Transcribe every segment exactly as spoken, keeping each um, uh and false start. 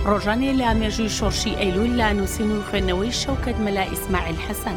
ڕۆژانێ لە مێژووی شۆڕشی ئەیلول لە نووسین و خوێندنەوەی شەوکەت مەلا ئیسماعیل حەسەن.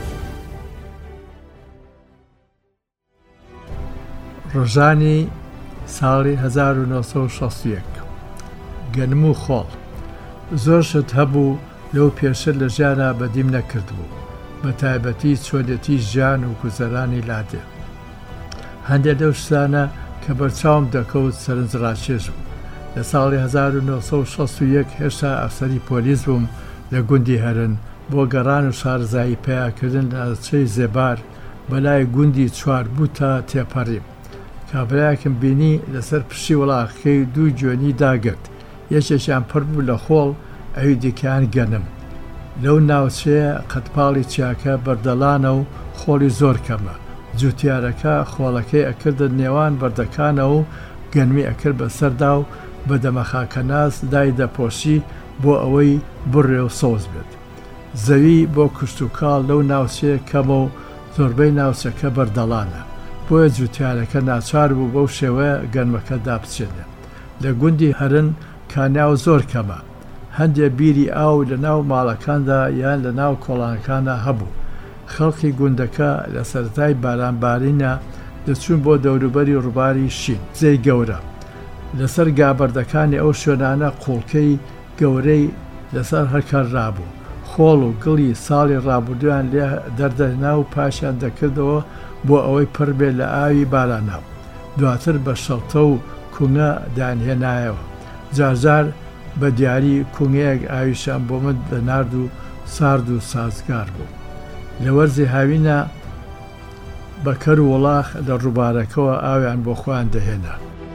ڕۆژانی ساڵی هەزار و نۆ سەد و شەست و یەک گەنم و خۆڵ زۆر شت هەبوو لەو پێشتر لە ژیانە بەدیم نەکردبوو، بە تایبەتی چۆنێتی ژیان و گوزەرانی لادێ. هەندێک لەو شتانە کە بەرچاوم دەکەوت سەرنجڕاکێش بوو. لە ساڵی هەزار و نۆ سەد و شەست و یەک هێشتا ئەفسەری پۆلیس بووم لە گوندی هەرن بۆ گەڕان و شارزایی پیاکردن لە ناوچەی زێبار بەلای گوندی چواربووتە تێپەڕیم. کابرایەکم بینی لەسەر پشی وڵاقەکەی دوو جوێنی داگرت، یەکێکیان پڕ بوو لە خۆڵ، ئەوی دیکەیان گەنم. لەو ناوچەیە قەتپاڵی چاکە بەردەلانە و خۆڵی زۆر کەمە. جوتیارەکە خۆڵەکەی ئەکردن نێوان بەردەکانەوە و گەنمی ئەکرد بەسەردا و بە دەمەخاکەناس دای دەپۆشی بۆ ئەوەی بڕێ و سۆز بێت. زەوی بۆ کشت و کاڵ لەو ناوچەیە کەمە و زۆربەی ناوچەکە بەردەڵانە، بۆیە جوتیارەکە ناچار بوو بەو شێوەیە گەنمەکە دابچێنێ. لە گوندی هەرن کانیاو زۆر کەمە، هەندێک بیری ئاو لە ناو ماڵەکاندا یان لە ناو کۆڵانەکانە هەبوو. خەڵکی گوندەکە لە سەرەتای بارانبارینە دەچوون بۆ دەوروبەری ڕووباری شین جێی گەورە. لەسەر گابەردەکانی ئەو شوێنانە قوڵکەی گەورەی لەسەر هەرکەڕابوو. خۆڵ و گڵی ساڵی ڕابردویان لێ دەردەنا و پاشیان دەکردەوە بۆ ئەوەی پڕ بێت لە ئاوی بارانە. دواتر بە شەڵتە و کوونگە دانهێنایەوە. جارجار بە دیاری کوونگەیەک ئاویشان بۆ من دەنارد و سارد و سازگار بوو. لە وەرزی هاوینە بەکەر و وڵاخ لە ڕووبارەکەەوە ئاویان بۆ خۆیان دەهێنا.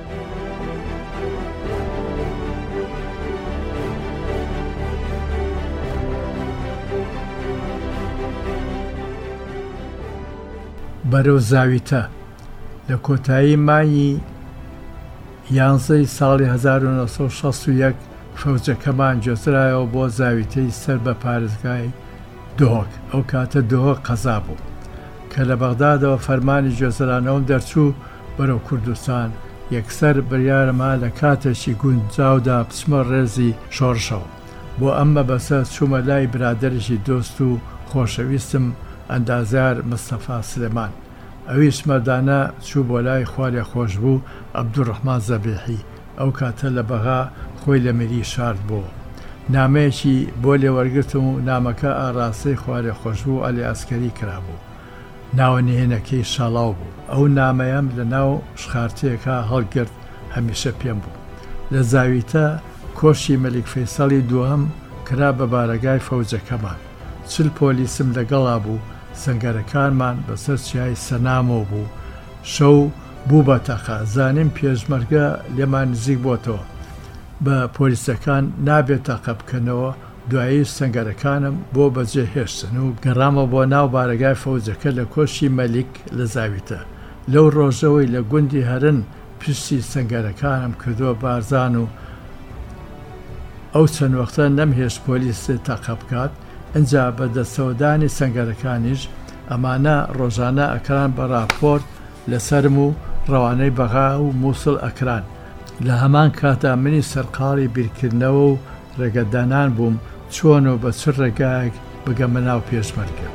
بەرەو زاویتە لە کۆتایی مانگی یانزەی ساڵی هەزار و نۆ سەد و شەست و یەک فەوجەکەمان گوێزرایەوە بۆ زاویتەی سەر بە پارێزگای دۆهۆک. ئەو کاتە دۆهۆک قەزا بوو کە لە بەغدادەوە فەرمانی گوێزرانەوەم دەرچوو بەرەو کوردستان. یەکسەر بڕیارەما لە کاتێکی گونجاودا بچمە ڕێزی شۆڕشەوە. بۆ ئەمە بەسەر چوومە لای برادەرێکی دۆست و خۆشەویستم ئەندازیار مستەفا سلێمان. ئەویش مەردانە چوو بۆ لای خوارێ خۆش بوو عەبدوڕەحمان زەبیحی. ئەو کاتە لە بەغا خۆی لە مری شارد بوو. نامەیەکی بۆ لێوەرگرتم و نامەکە ئاڕاستەی خوارێ خۆش بوو ئەلی ئەسکەری کرابوو. ناوەنهێنەکەی شاڵاو بوو. ئەو نامەیەم لە ناو شخارتەیەکە هەڵگرت، هەمیشە پێم بوو. لە زاویتە کۆشی مەلیک فەیسەڵی دووەم کرا بە بارەگای فەوجەکەمان. چل پۆلیسم لەگەڵا بوو. سەنگەرەکانمان بەسەر چیای سەنامەوە بوو. شەو بوو بە تەقە. زانیم پێشمەرگە لێمان نزیک بۆتەوە. بە پۆلیسەکان نابێت تەقە بکەنەوە. دوایی سەنگەرەکانم بۆ بەجێ هێشتن و گەڕامە بۆ ناو بارەگای فەوجەکە لە کۆشی مەلیک لە زاویتە. لەو ڕۆژەوەی لە گوندی هەرن پشتی سەنگەرەکانم کردووە بارزان و ئەو چەند وەختە نەمهێشت پۆلیس تەقە بکات. ئەجا بە دەستەوەدانی سەنگەرەکانیش ئەمانە ڕۆژانە ئەکران بە راپۆرت لەسەرم و ڕەوانەی بەغا و مووسڵ ئەکران. لە هەمان کاتا منی سەرقاڵی بیرکردنەوە و ڕێگەدانان بووم چۆن و بە چ ڕێگایەک بگەمە ناو پێشمەرگە.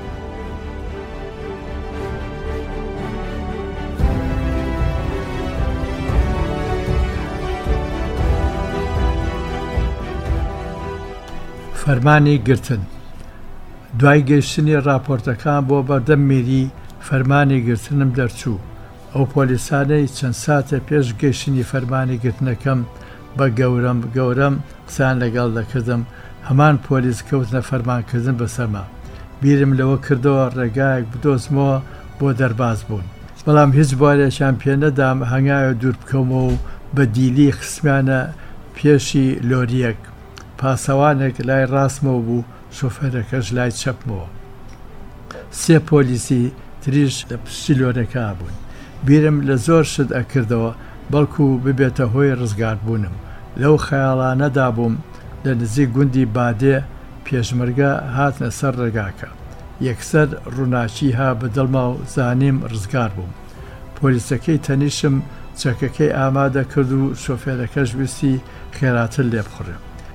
فەرمانی گرتن. دوای گەیشتنی راپۆرتەکان بۆ بەردەم میری فەرمانی گرتنم دەرچوو. ئەو پۆلیسانەی چەند ساتە پێش گەیشتنی فەرمانی گرتنەکەم بە گەورەم گەورەم قسان لەگەڵ دەکردم. هەمان پۆلیس کەوتنە فەرمانکردن بەسەرما. بیرم لەوە کردەوە ڕێگایەک بدۆزمەوە بۆ دەرباز بوون. بەڵام هیچ بوارێکیان پێ نەدام هەنگاوە دوور بکەمەوە و بە دیلی خسمیانە پێشی لۆریەک. پاسەوانێک لای ڕاستمەوە بوو، شۆفێرەکەش لای چەپمەوە. سێ پۆلیسی تریش لە پشتی لۆرەکە بوون. بیرم لە زۆر شت ئەکردەوە بەڵکو ببێتە هۆی ڕزگاربوونم. لەو خەیاڵانەدا بووم لە نزیک گوندی بادێ پێشمەرگە هاتنە سەر ڕێگاکە. یەکسەر ڕووناچی ها بەدڵما و زانیم ڕزگار بووم. پۆلیسەکەی تەنیشم چەکەکەی ئامادە کرد و شۆفێرەکەش ویستی خێراتر لێ بخڕێ.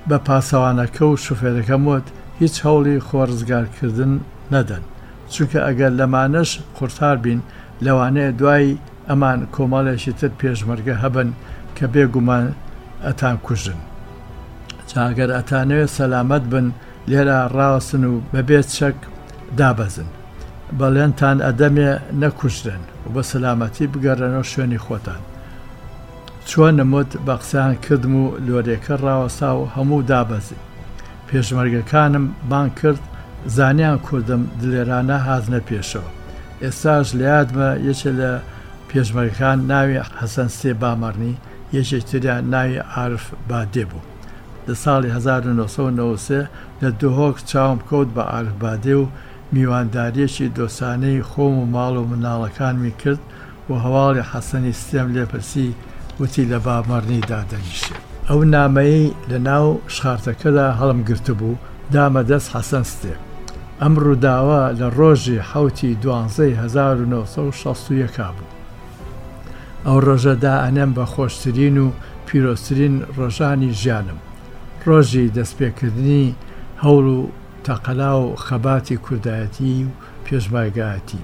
بە پاسەوانەکە و شوفێرەکەم وت هیچ هەوڵی خۆڕزگارکردن نەدەن، چونکە ئەگەر لەمانەش قورتار بین لەوانەیە دوای ئەمان کۆمەڵێکی تر پێشمەرگە هەبن کە بێگومان ئەتان کوژن. جاگەر ئەتانەوێت سەلامەت بن لێرە ڕاوەسن و بەبێت شەک دابەزن، بەڵێنتان ئەدەمێ نەکوژرن و بە سەلامەتی بگەڕێنەوە شوێنی خۆتان. چۆن نموت بە قسەیان کردم و لۆرێکە ڕاوەسا و هەموو دابەزی. پێشمەرگەکانم بان کرد زانیان کوردم دلێرانە هاتنە پێشەوە. ئێستاش لە یادمە یەکێ لە پێشمەرگەکان ناوی حەسەن سێ بامەڕنی، یەکێک تریان ناوی عارف بادێ بوو. لە ساڵی هەزار و نۆ سەد و نەوە و سێ لە دۆهۆک چاوم کەوت بە عارف بادێ و میوانداریەکی دۆستانەی خۆم و ماڵ و مناڵەکانمی کرد و هەواڵی حەسەنی ستێم لێپرسی، وتی لە بامەڕنی دادەنیشێ. ئەو نامەیەی لە ناو شخارتەکەدا هەڵم گرتبوو، دامە دەست حەسەن ستێ. ئەم ڕووداوە لە ڕۆژی حەوتی دوانزەی هەزار و نۆ سەد و شەست و یەک بوو. ئەو ڕۆژەدا ئەنێم بە خۆشترین و پیرۆسترین ڕۆژانی ژیانم، ڕۆژی دەستپێکردنی هەوڵ و تەقەلا و خەباتی کوردایەتی و پێشمەرگایەتی.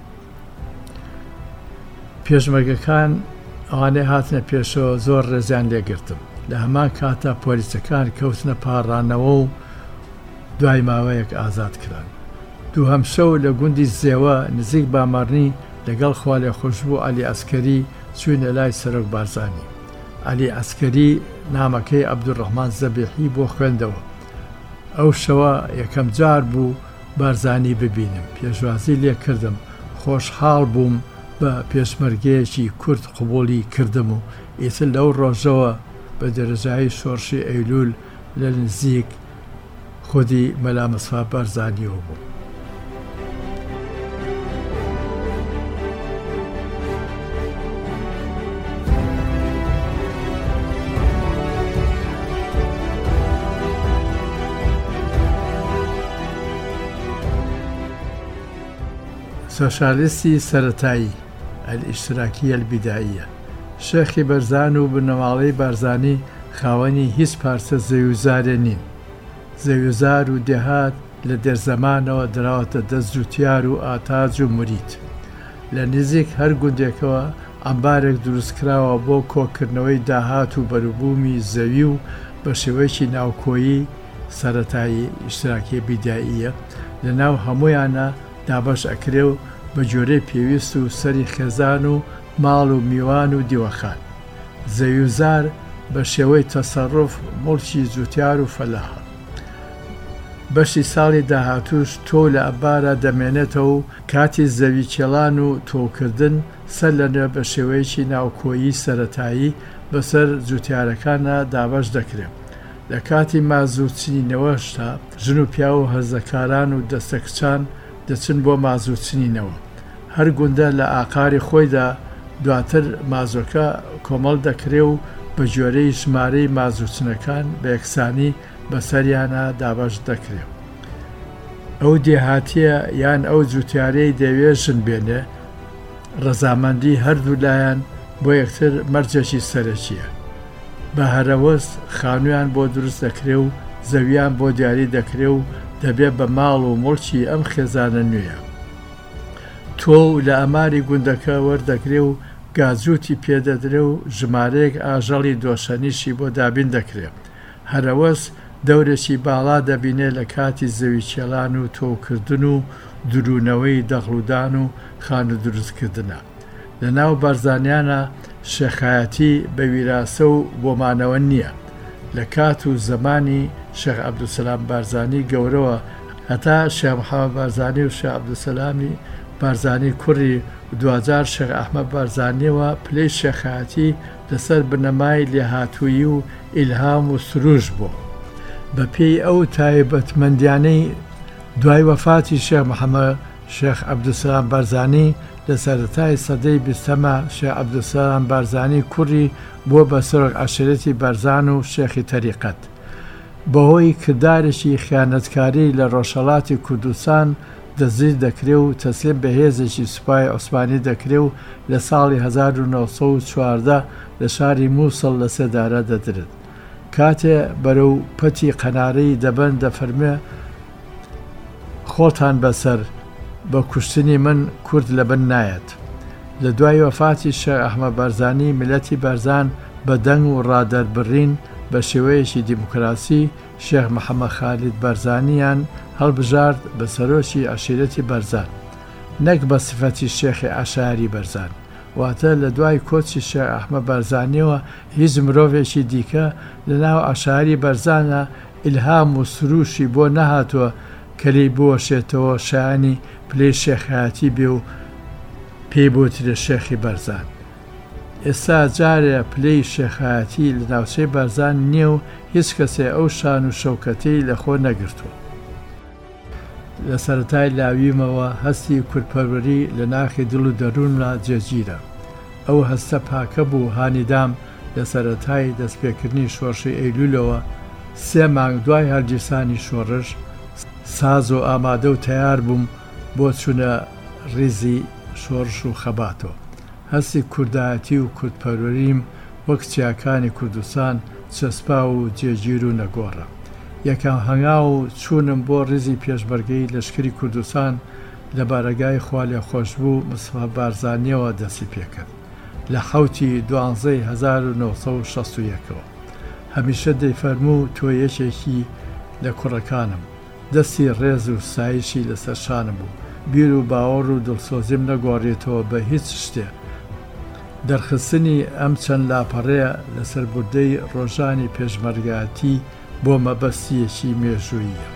پێشمەرگەکان ئەوانەی هاتنە پێشەوە زۆر ڕێزیان لێگرتم. لە هەمان کاتە پۆلیسەکان کەوتنە پاڕانەوە و دوای ماوەیەک ئازاد کران. دوو هەمشەو لە گوندی زێوە نزیک بامەڕنی لەگەڵ خوالێ خۆشببوو عەلی ئەسکەری چوینە لای سەرۆک بارزانی. عەلی ئەسکەری نامەکەی عەبدوڕەحمان زەبیحی بۆ خوێندەوە. ئەو شەوە یەکەم جار بوو بارزانی ببینم. پێشوازی لێ کردم، خۆشحاڵ بووم بە پێشمەرگەیەکی کورد قبوڵی کردم و ئیتر لەو ڕۆژەوە بە دەرەجایی شۆڕشی ئەیلول لە نزیک خودی مەلا مەسفا بارزانیەوە بوو. سۆشالیستی سەرەتایی ئەلئیشتراکیە البیداییە. شێخی بەرزان و بنەماڵەی بارزانی خاوەنی هیچ پارچە زەویوزارێ نین. زەویوزار و دێهات لە دێرزەمانەوە دراوەتە دەست جوتیار و ئاتاج و مرید. لە نزیک هەر گوندێکەوە ئەمبارێک دروستکراوە بۆ کۆکردنەوەی داهات و بەروبوومی زەوی و بە شێوەیەکی ناوکۆیی سەرەتایی ئیشتراکی بیداییە. لە ناو هەمویانە دابەش ئەکرێ و بە جۆرەی پێویست و سەری خێزان و ماڵ و میوان و دیوەخان. زەویوزار بە شێوەی تەسەڕف مڵکی جوتیار و فەلاحە. بەشی ساڵی داهاتوش تۆ لە ئەبارە دەمێنێتەوە و کاتی زەوی کێڵان و تۆکردن سەر لەنێ بە شێوەیەکی ناوکۆیی سەرەتایی بەسەر جوتیارەکانە دابەش دەکرێت. لە کاتی مازووچینینەوەشتا ژن و پیا و هەرزەکاران و دەستەکچان دەچن بۆ مازووچینینەوە. هەر گوندە لە ئاقاری خۆیدا دواتر مازۆکە کۆمەڵ دەکرێ و بە جۆرەی ژمارەی مازووچنەکان بە یەکسانی بەسەریانە دابەش دەکرێت. ئەو دێهاتیە یان ئەو جوتیارەی دەوێ ژن بێنێ، ڕەزامەندی هەردوو لایەن بۆ یەکتر مەرجێکی سەرەکیە. بە هەرەوەست خانوویان بۆ دروست دەکرێ و زەویان بۆ دیاری دەکرێ و دەبێت بە ماڵ و مڵکی ئەم خێزانە نوێیە. تۆ لە ئەماری گوندەکە وەردەگرێ و گازوتی پێدەدرێ و ژمارەیەک ئاژەڵی دۆشەنیشی بۆ دابین دەکرێت. هەرەوەست دەورێکی باڵا دەبینێ لە کاتی زەوی کێڵان و تۆکردن و درونەوەی دەغڵودان و خان و دروستکردنە. لە ناو بارزانیانە شێخایەتی بە ویراسە و بۆمانەوە نییە. لە کات و زەمانی شێخ عەبدولسەلام بارزانی گەورەوە هەتا شێخ محەممەد بارزانی و شێخ عەبدولسەلامی بارزانی کوڕی دوجار شێخ ئەحمەد بارزانیەوە پلەی شێخایەتی لەسەر بنەمای لێهاتوویی و ئیلهام و سروش بوو. بە پێی ئەو تایبەتمەندیانەی دوای وەفاتی شێخ محەممەد شێخ عەبدولسەلام بارزانی لە سەرەتای سەدەی بیستەمە شێخ عەبدولسەلام بارزانی کوڕی بۆ بە سەرۆک عەشیرەتی بارزان و شێخی تەریقەت. بەهۆی کردارێکی خیانەتکاری لە ڕۆژهەڵاتی کوردستان دەزیر دەکرێ و تەسلیم بە هێزێکی سوپای عوسمانی دەکرێ و لە ساڵی هەزار و نۆ سەد و چواردە لە شاری مووسڵ لە سێدارە دەدرێت. کاتێ بەرەو پەتی قەنارەی دەبەن دەفەرمێ خۆتان بەسەر بە کوشتنی من کورد لەبن نایەت. لە دوای وەفاتی شێخ ئەحمەد بارزانی ملەتی بارزان بە دەنگ و ڕادەربڕین بە شێوەیەکی دیموکراسی شێخ محەممەد خالید بارزانیان هەڵبژارد بە سەرۆکی عەشیرەتی بەرزان، نەک بە سفەتی شێخی عەشاری بەرزان. واتە لە دوای کۆچی شێخ ئەحمەد بارزانیەوە هیچ مرۆڤێکی دیکە لە ناو عەشاری بەرزانە ئیلهام و سروشی بۆ نەهاتووە کە لێی بوەشێتەوە شایانی پلەی شێخایەتی بێ و پێی بۆترە شێخی بەرزان. ئێستا جارێ پلەی شێخایەتی لە ناوچەی بەرزان نییە و هیچ کەسێ ئەو شان و شەوکەتەی لە خۆ نەگرتووە. لە سەرەتای لاویمەوە هەستی کورتپەروەری لە ناخی دڵ و دەروونە جێگیرە. ئەو هەستە پاکە بوو هانیدام لە سەرەتای دەستپێکردنی شۆڕشی ئەیلولەوە سێ مانگ دوای هەڵگیرسانی شۆڕش ساز و ئامادە و تەیار بووم بۆ چوونە ڕیزی شۆڕش و خەباتەوە. هەستی کوردایەتی و کورتپەروەریم وەک چیاکانی کوردستان چەسپا و جێگیر و نەگۆڕە. یەکەم هەنگاو و چوونم بۆ ڕیزی پێشبەرگەی لەشکری کوردستان لە بارەگای خوا لێ خۆشبوو مستەفا بارزانیەوە دەستی پێکرد لە حەوتی دوانزەی هەزار و نۆ سەد و شەست و یەکەوە. هەمیشە دەیفەرموو تۆ یەکێکی لە کوڕەکانم، دەستی ڕێز و سایشی لەسەر شانم بوو، بیر و باوەڕ و دڵسۆزیم نەگۆڕێتەوە بە هیچ شتێ. دەرخستنی ئەم چەند لاپەڕەیە لەسەر بوردەی ڕۆژانی پێشمەرگایەتی بۆ مەبەستیەکی مێژوویە.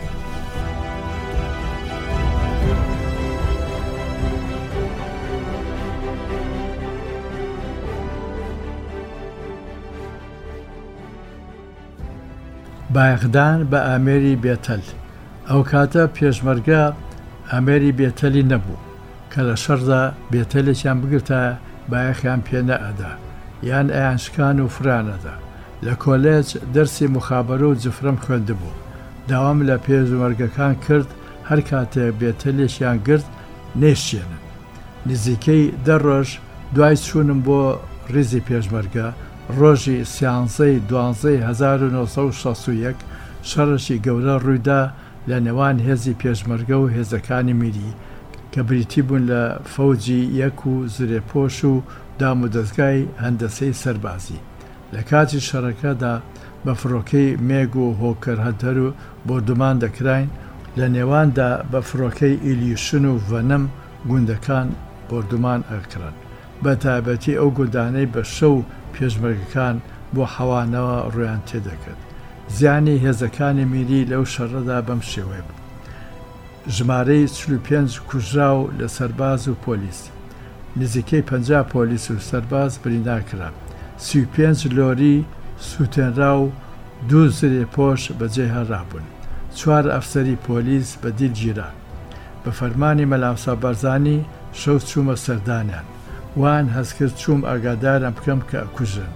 بایەخدان بە ئامێری بێتەل. ئەو کاتە پێشمەرگە ئامێری بێتەلی نەبوو کە لە شەردا بێتەلێکیان بگرتە بایەخیان پێ نەئەدا یان ئەیانشکان و فرانەدا. لە کۆلێج دەرسی مخابەرە و جفرەم خوێندبوو. داوام لە پێشمەرگەکان کرد هەر کاتێک بێتەلێکیان گرت نێشێنن. نزیکەی دە ڕۆژ دوای چوونم بۆ ڕیزی پێشمەرگە ڕۆژی سیانزەی دوانزەی هەزار و نۆ سەد و شەست و یەک شەڕێکی گەورە ڕوویدا لە نێوان هێزی پێشمەرگە و هێزەکانی میری کە بریتی بوون لە فەوجی یەک و زرێپۆش و دام و دەستگای هەندەسەی سەربازی. لە کاتی شەڕەکەدا بە فڕۆکەی مێگ و هۆکەر هەتەر و بۆردومان دەکراین، لە نێواندا بە فڕۆکەی ئیلیشن و ڤەنەم گوندەکان بۆردومان ئەکران. بە تایبەتی ئەو گوندانەی بە شەو پێشمەرگەکان بۆ حەوانەوە ڕویان تێدەکرد. زیانی هێزەکانی میری لەو شەڕەدا بەم شێوەیە بوو. ژمارەی چل و پێنج کوژرا و لە سەرباز و پۆلیس، نزیکەی پەنجا پۆلیس و سەرباز بریندارکرا، سی و پێنج لۆری سوتێنرا و دوو زرێ پۆش بەجێ هەرابوون. چوار ئەفسەری پۆلیس بە دیل گیرا. بە فەرمانی مەلامسا بەرزانی شەو چوومە سەردانیان. وان هەستکرد چووم ئاگادارم بکەم کە ئەکوژن.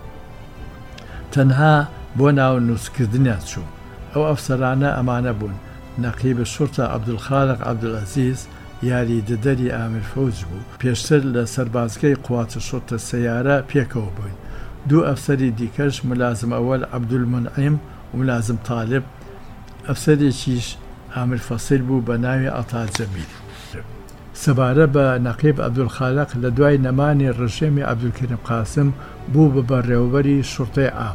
تەنها بۆ ناو نووسکردنیان چووم. ئەو ئەفسەرانە ئەمانە بوون: نەقیبە شورتە عەبدولخالق عەبدولعەزیز، یاری دەدەری ئامیر فەوج بوو، پێشتر لە سەربازگەی قواتە شورتە سەیارە پێکەوە بووین. دوو ئەفسەری دیکەش ملازم ئەوەل عەبدولمونعیم و ملازم تاالب، ئەفسەرێکیش ئامیر فەسیل بوو بە ناوی ئەتا جەمیل. سەبارە بە نەقیب عەبدولخالق لە دوای نەمانی ڕژێمی عەبدولکەریم قاسم بوو بە بەڕێوەبەری شورتەی عام،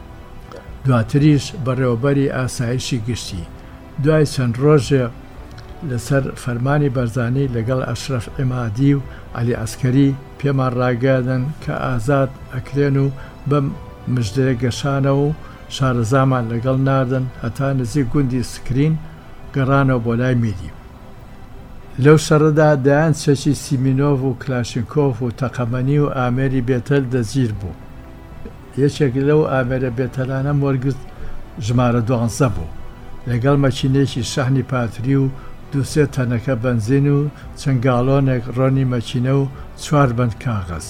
دواتریش بەڕێوەبەری ئاسایشی گشتی. دوای چەند ڕۆژێ لەسەر فەرمانی بەرزانی لەگەڵ ئەشرەف عیمادی و عەلی عەسکەری پێمان ڕاگەیاندن کە ئازاد ئەکرێن و بەم مژدەیە گەشانە و شارەزامان لەگەڵ ناردن هەتا نزیک گوندی سکرین گەڕانەوە بۆ لای میری. لەو شەڕەدا دایان چەکی سیمینۆڤ و کلاشینکۆڤ و تەقەمەنی و ئامێری بێتەل دەزیر بوو. یەکێک لەو ئامێرە بێتەلانە وەرگرت ژمارە دوانزە بوو، لەگەڵ مەکینێکی شەحنی پاتری و دووسێ تەنەکە بەنزین و چەند گاڵۆنێک ڕۆنی مەکینە و چوار بەند کاغەز.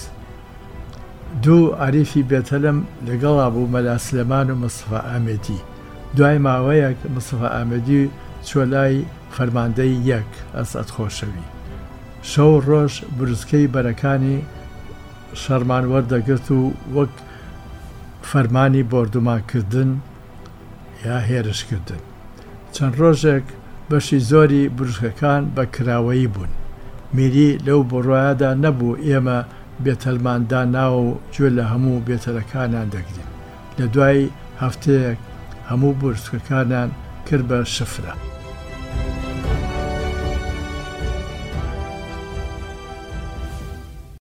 دوو عەریفی بێتەلم لەگەڵا بوو، مەلا سلێمان و مستەفا ئامێدی. دوای ماوەیەک مستەفا ئامێدی چوە لای فەرماندەی یەک ئەسعەد خۆشەوی. شەو ڕۆژ بروسکەی بەرەکانی شەڕمان وەردەگرت و وەک فەرمانی بۆردومانکردن یا هێرشکردن. چەند ڕۆژێک بەشی زۆری بروشکەکان بە کراوەیی بوون. میری لەو بڕواایەدا نەبوو ئێمە بێتەلمانداناوە و گوێ لە هەموو بێتەلەکانیان دەگرین. لە دوای هەفتەیەک هەموو بروشکەکانیان کرد بە شفرە.